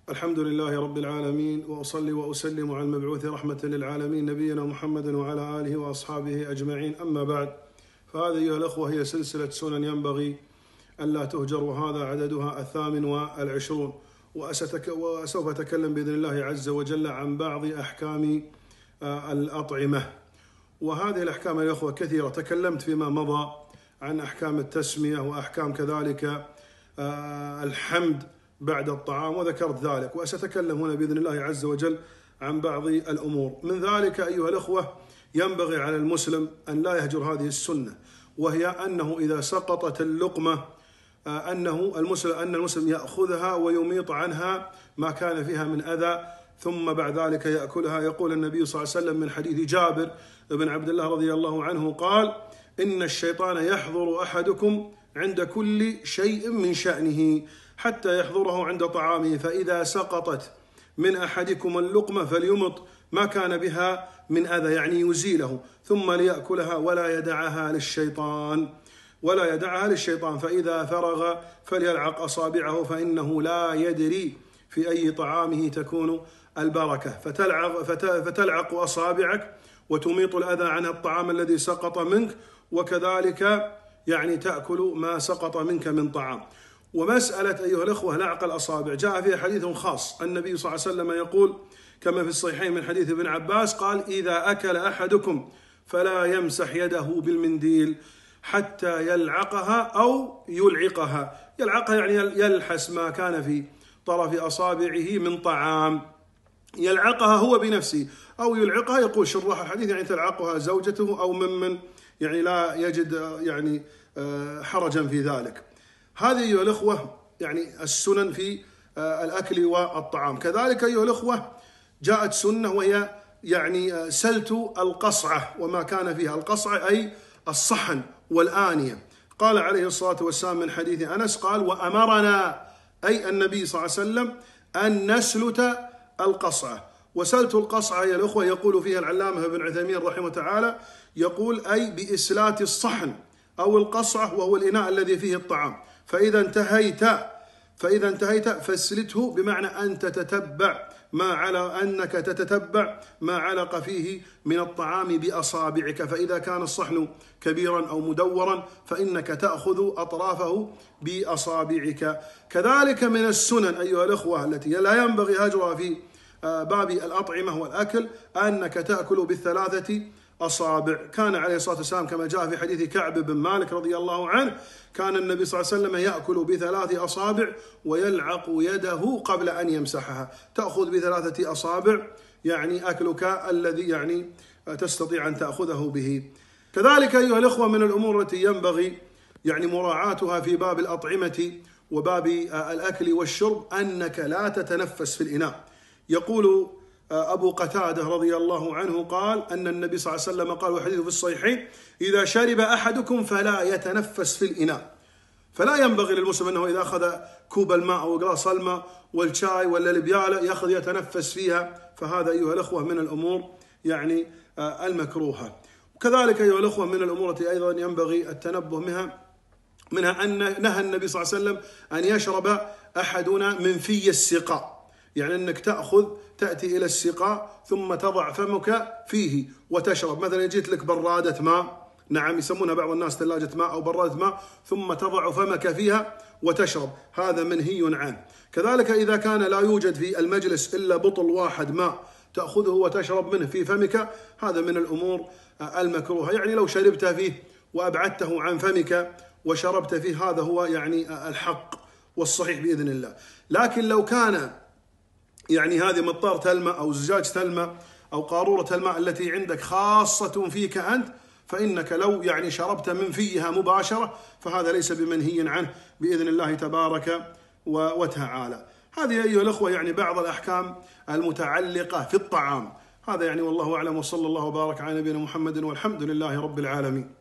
الحمد لله رب العالمين، وأصلي وأسلم على المبعوث رحمة للعالمين نبينا محمد وعلى آله وأصحابه أجمعين. أما بعد، فهذه أيها الأخوة هي سلسلة سنن ينبغي ألا تهجر، وهذا عددها 28، وسوف أتكلم بإذن الله عز وجل عن بعض أحكام الأطعمة. وهذه الأحكام يا أخوة كثيرة، تكلمت فيما مضى عن أحكام التسمية وأحكام كذلك الحمد بعد الطعام، وذكرت ذلك، وسأتكلم هنا بإذن الله عز وجل عن بعض الأمور. من ذلك أيها الأخوة ينبغي على المسلم أن لا يهجر هذه السنة، وهي أنه إذا سقطت اللقمة أن المسلم يأخذها ويميط عنها ما كان فيها من أذى، ثم بعد ذلك يأكلها. يقول النبي صلى الله عليه وسلم من حديث جابر بن عبد الله رضي الله عنه قال: إن الشيطان يحضر أحدكم عند كل شيء من شأنه حتى يحضره عند طعامه، فإذا سقطت من أحدكم اللقمة فليمط ما كان بها من أذى، يعني يزيله، ثم ليأكلها ولا يدعها للشيطان، فإذا فرغ فليلعق أصابعه، فإنه لا يدري في أي طعامه تكون البركة، فتلعق أصابعك وتميط الأذى عن الطعام الذي سقط منك، وكذلك يعني تأكل ما سقط منك من طعام. ومسألة أيها الأخوة لعق الأصابع جاء فيها حديث خاص، النبي صلى الله عليه وسلم يقول كما في الصحيحين من حديث ابن عباس قال: إذا أكل أحدكم فلا يمسح يده بالمنديل حتى يلعقها أو يلعقها. يلعقها يعني يلحس ما كان في طرف أصابعه من طعام، يلعقها هو بنفسه أو يلعقها، يقول شراح الحديث يعني تلعقها زوجته أو ممن يعني لا يجد يعني حرجا في ذلك. هذه أيها الأخوة يعني السنن في الأكل والطعام. كذلك أيها الأخوة جاءت سنة وهي يعني سلت القصعة وما كان فيها. القصعة أي الصحن والآنية. قال عليه الصلاة والسلام من حديث أنس قال: وأمرنا أي النبي صلى الله عليه وسلم أن نسلت القصعة. وسلت القصعة يا الأخوة يقول فيها العلامة ابن عثيمين رحمه تعالى، يقول أي بإسلات الصحن أو القصعة، وهو الإناء الذي فيه الطعام. فإذا انتهيت فاسلته، بمعنى أنك تتتبع ما علق فيه من الطعام بأصابعك، فإذا كان الصحن كبيرا أو مدورا فإنك تأخذ أطرافه بأصابعك. كذلك من السنن أيها الأخوة التي لا ينبغي هجرها في باب الأطعمة والأكل أنك تأكل بالثلاثة أصابع. كان عليه الصلاة والسلام كما جاء في حديث كعب بن مالك رضي الله عنه كان النبي صلى الله عليه وسلم يأكل بثلاث أصابع ويلعق يده قبل أن يمسحها. تأخذ بثلاثة أصابع يعني أكلك الذي يعني تستطيع أن تأخذه به. كذلك أيها الأخوة من الأمور التي ينبغي يعني مراعاتها في باب الأطعمة وباب الأكل والشرب أنك لا تتنفس في الإناء. يقول أبو قتادة رضي الله عنه قال أن النبي صلى الله عليه وسلم قال وحديثه في الصحيحين: إذا شرب أحدكم فلا يتنفس في الإناء. فلا ينبغي للمسلم أنه إذا أخذ كوب الماء أو قلاص الماء والشاي ولا البيالة يتنفس فيها، فهذا أيها الأخوة من الأمور يعني المكروهة. وكذلك أيها الأخوة من الأمور التي أيضا ينبغي التنبه منها أن نهى النبي صلى الله عليه وسلم أن يشرب أحدنا من في السقاء، يعني أنك تأتي إلى السقاء ثم تضع فمك فيه وتشرب. مثلا جيت لك برادة ماء، نعم يسمونها بعض الناس ثلاجة ماء أو برادة ماء، ثم تضع فمك فيها وتشرب، هذا منهي عنه. كذلك إذا كان لا يوجد في المجلس إلا بطل واحد ماء تأخذه وتشرب منه في فمك، هذا من الأمور المكروهة. يعني لو شربت فيه وأبعدته عن فمك وشربت فيه هذا هو يعني الحق والصحيح بإذن الله. لكن لو كان يعني هذه مطارة الماء أو زجاجة الماء أو قارورة الماء التي عندك خاصة فيك أنت، فإنك لو يعني شربت من فيها مباشرة فهذا ليس بمنهي عنه بإذن الله تبارك وتعالى. هذه أيها الأخوة يعني بعض الأحكام المتعلقة في الطعام. هذا يعني والله أعلم، وصلى الله وبارك على نبينا محمد، والحمد لله رب العالمين.